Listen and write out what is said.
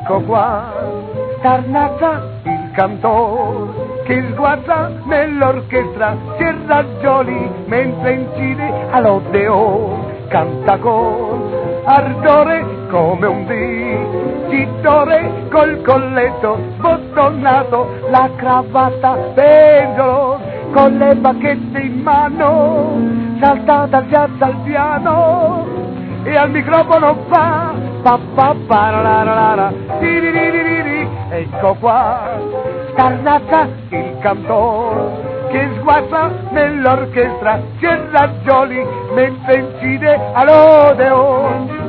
Ecco qua, Starnazza il cantore, che sguazza nell'orchestra, si ragioli mentre incide all'odeon, canta con ardore come un vincitore, col colletto sbottonato, la cravatta pendolo, con le bacchette in mano, saltata piazza al piano, e al microfono fa, pa pa pa la la la, ecco qua, Starnazza il cantore, che sguazza nell'orchestra, si ragioli mentre incide all'odeon.